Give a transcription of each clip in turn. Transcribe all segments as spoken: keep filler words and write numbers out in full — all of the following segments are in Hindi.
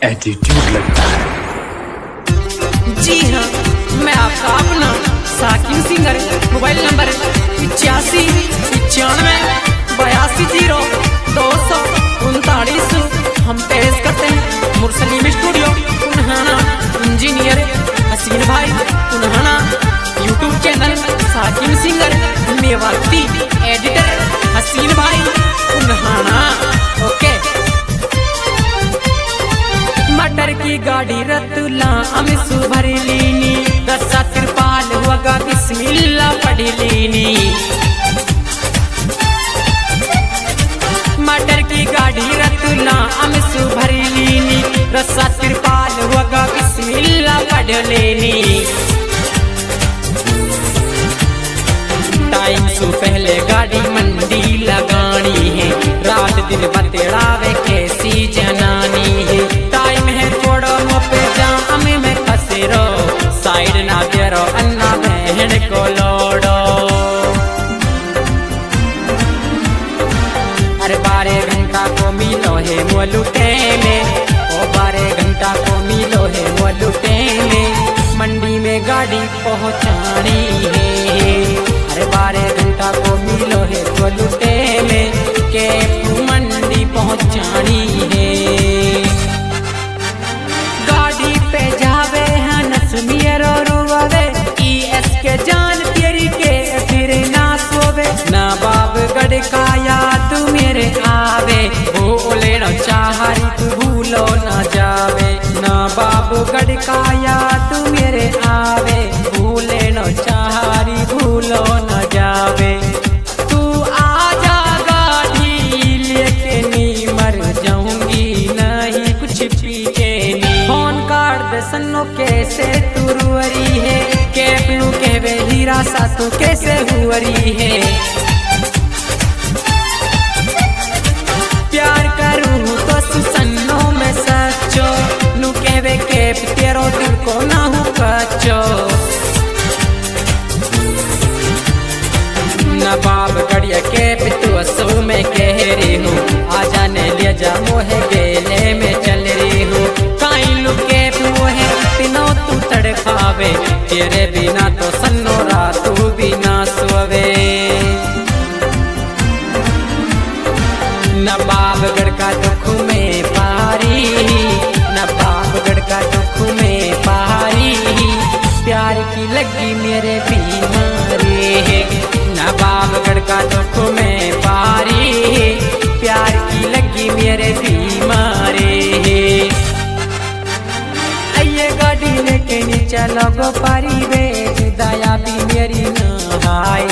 एटीट्यूड लगता है। जी हाँ, मैं आपका अपना साकिब सिंगर। मोबाइल नंबर इक्यासी पचानवे बयासी जीरो दो सौ उनतालीस। हम पेश करते हैं मुरसलीम स्टूडियो पुनहाना। इंजीनियर हसीन भाई Punhana. YouTube channel Saqib singer Mewati. Editor Haseen भाई पुनहाना। ओके। मटर की गाड़ी रतुला अमिसु भरी लीनी। रस्सा तिरपाल हुआ बिस्मिल्लाह पढ़ी लीनी। मटर की गाड़ी रतुला अमिसु भरी लीनी। रस्सा तिरपाल हुआ बिस्मिल्लाह पढ़ लेनी। टाइम से पहले गाड़ी मंडी लगानी है। रात दिन बतेड़ावे कैसी जनानी है। टाइम है थोड़ा मोपे जाम में फंसे रो। साइड ना देरो अन्ना बहन को लोड़ो। अरे बारह घंटा को मिलो है मोलुटे में। ओ बारह घंटा को मिलो है मोलुटे में। मंडी में गाड़ी पहुंचानी है। अरे बारह घंटा को मिलो है मोलुटे में। के मंडी पहुंचानी है। गाड़ी पे जावे है नसमियर और रुआवे। ई एस के जान तेरी के फिर ना सोवे। ना बाप गढ़ का याद मेरे आवे। भूले न चाहरी तू भूलो न जावे। ना बाप गढ़ का याद मेरे आवे। भूले न चाहरी भूलो न जावे। तू आजा गाड़ी लेके नी मर जाऊंगी नहीं कुछ पीके नी। फोन कार्ड दे सन्नो कैसे तू रुअरी है। केपलू कहवे हीरा सा तू कैसे हुअरी है। प्यार करूँ तो सुसन्नो में सच्चो। नू कहवे केप तेरो दिल को ना हूँ कच्चो। नवाब गढ़िया केप तू असो में कह रही हूँ। आ जाने ले जा मोहे गेले में चल रही हूँ। काई लू केप मोहे तीनों तू तड़पावे। तेरे बिना तो सन्नो रातू बिना सोवे। नवाबगढ़ का दुख में पारी। नवाबगढ़ का दुख में पारी। प्यार की लगी मेरे बीमारी है। नवाबगढ़ का दुख में पारी। प्यार की लगी मेरे बीमारी है। आइए गाड़ी लेके नी चलो गो पारी वे। दया भी मेरी नहाए।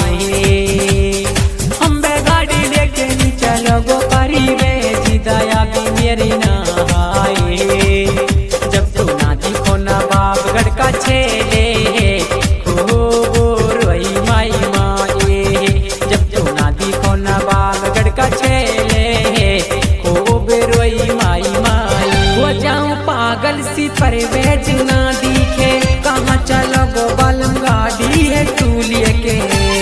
हम बे गाड़ी लेके नी चलो गो पारी वे। दया भी मेरी नहाए। जब तू ना दिखो नवाबगढ़ का छेले। खूब रोई माई माए। जब तू ना दिखो नवाबगढ़ का छेले। खूब रोई माई माई। हो जाऊं पागल सी परवेज ना दिखे। कहाँ चलो गो बालम गाड़ी है तू लेके।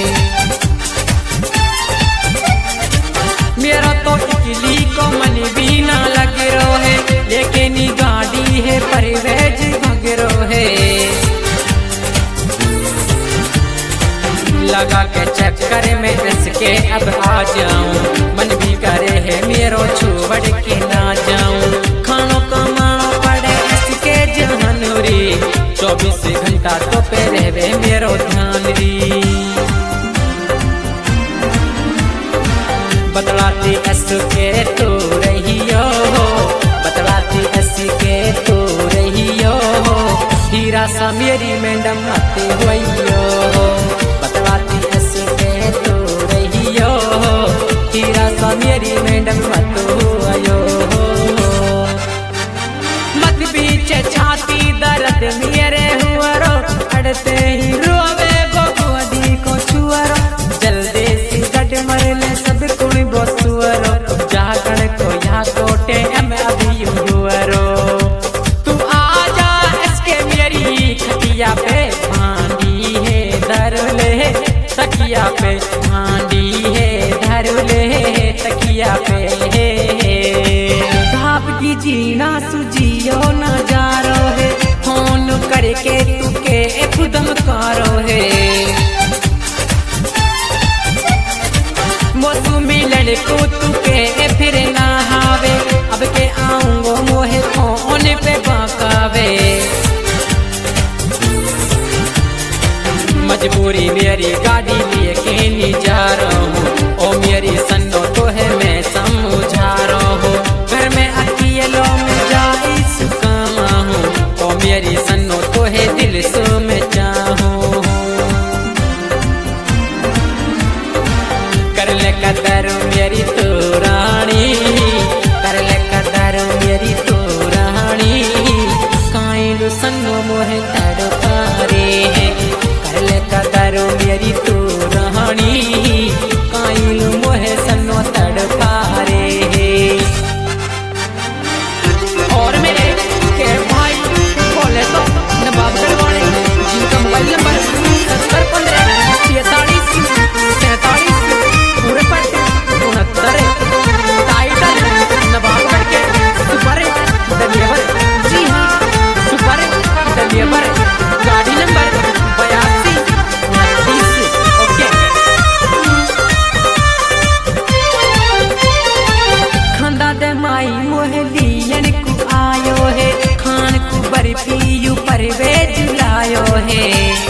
मेरा तो इकली को मन भी ना लगे रो है। लेकिन गाड़ी है परवेज भगे रो है। लगा के चक्कर में दस के अब आ जाऊं। मन भी करे है मेरो छोड़ के ना जाऊं। खानो कमानो पड़े इसके जहनूरी। चौबीस घंटा तो पे रहवे मेरो ध्यान री। बतलाती एस के तू रहियो। बतलाती एस के तू रहियो। हीरा सा मेरी मैडम आते हुइयो। बतलाती एस के तू रहियो। हीरा सा मेरी मैडम मत हुइयो। मत पीछे छाती दर्द मेरे हुआरो। अड़ते ही रोवे गोगुदी को छुआरो। जल्दी सी गट मरले सब कुणी बोसुआरो। जागण को यहाँ कोटे में अभी हुआरो। तू आजा इसके मेरी खटिया पे। भांडी है धरले तकिया पे। भांडी है धरले तकिया पे। घाप की जीना सुजियो मोहे तड़पा रे है कर ले कदर मेरी तू रहनी काइल मोहे सन्नो तड़पा रे है। और मेरे के भाई बोले तो नवाबगढ़ वाले जिनका मोबाइल नंबर सत्तर पंद्रह तैतालीस सैतालीस पूरे पर उनहत्तर टाइटल नवाबगढ़ के सुपर डलियावर। जी हाँ सुपर डलियावर गाड़ी नंबर बयासी उनतीस। ओके खंदा दे माई मोहे लियन को आयो है खान को बर्फी यू परवेज लायो है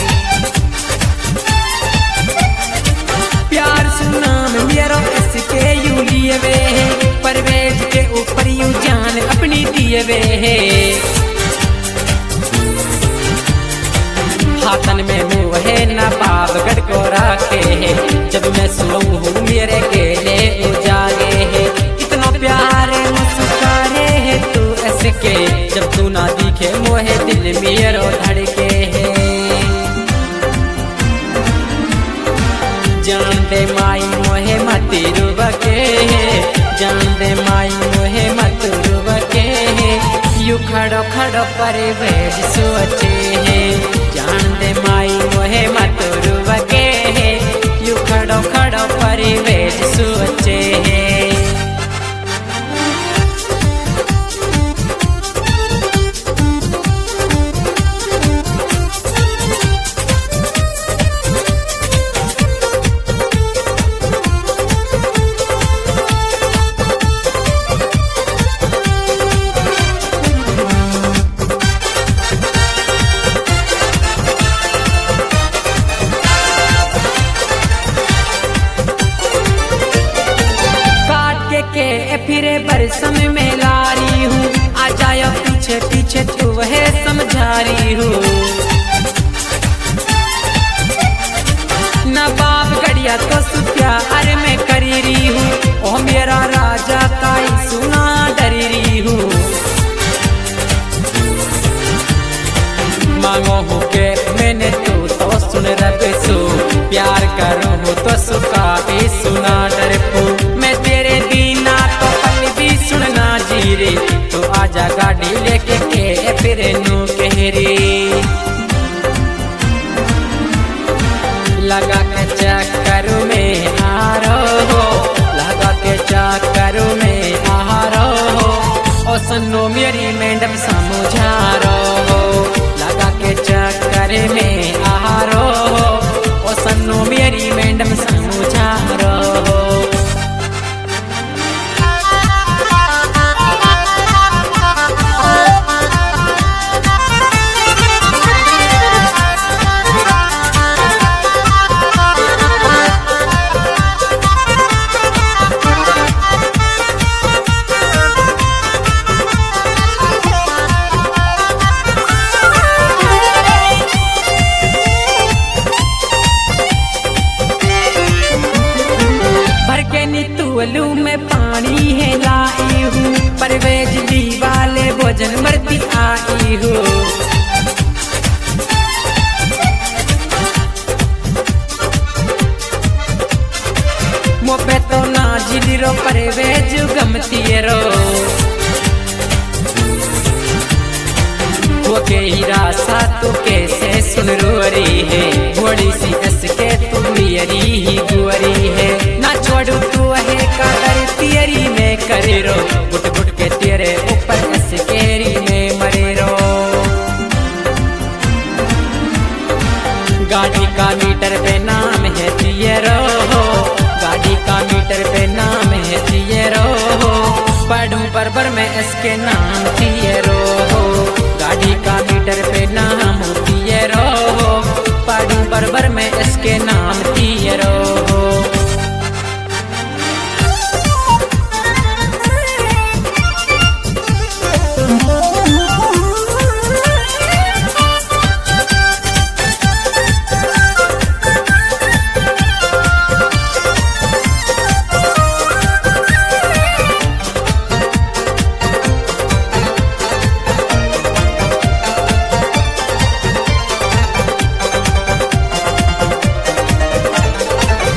प्यार सुनाम मेरा इसके यू लिए वे है परवेज के ऊपर यू जान अपनी दिए वे है। हाथन में मुँह है नवाबगढ़ को रखे है जब मैं सोऊं हूँ मेरे केले उजागे है इतना प्यारे मुस्कुरारे है तू ऐसके जब तू ना दिखे मोहे दिल मेरो धड़के है। जान दे माई मोहे मत रुबके जान दे माई मोहे मत रुबके यू खड़ो खड़ो परिवेश सोचे है जान दे माई मोहे मत रुबके यू खड़ो खड़ो परिवेश सोचे है। के फिरे बरसम में लारी हूँ आ जाया पीछे पीछे तू वह समझारी हूँ नवाबगढ़िया तो सुप्यार में करी रही हूँ ओ मेरा राजा काई सुना डरी रही हूँ मांगो हूँ के मैंने तू तो सुन रबे सु प्यार करो हूँ तो सुखा भी सुना डर पू मैं तेरे बिना तो पल भी सुनना जी रे तो आजा गाड़ी लेके के फिर नू कहरी लगा के चक्कर में आ रो लगा के चक्कर में आ रो ओ सन्नो मेरी मैडम समझा रो लगा के चक्कर में आ रो ओ सन्नो मेरी मैडम समझा रो। तुअलू में पानी है लाई हूँ परवेज दी वाले भोजन मरती आई हूँ मोपे तो ना जिली रो परवेज गमती रो वो के हीरा सा तू कैसे सुन रोरी है घोड़ी सी इसके तू मेरी ही गुअरी है ना छोड़ू तू है कादर तेरी में करे रो गुट गुट के तेरे ऊपर इसकेरी में मरे रो। गाड़ी का मीटर पे नाम है तियरो गाड़ी का मीटर पे नाम है तियरो पढ़ूं बरबर में इसके नाम तियरो गाड़ी का मीटर पे नाम तियरो पढ़ूं बरबर में इसके नाम तियरो।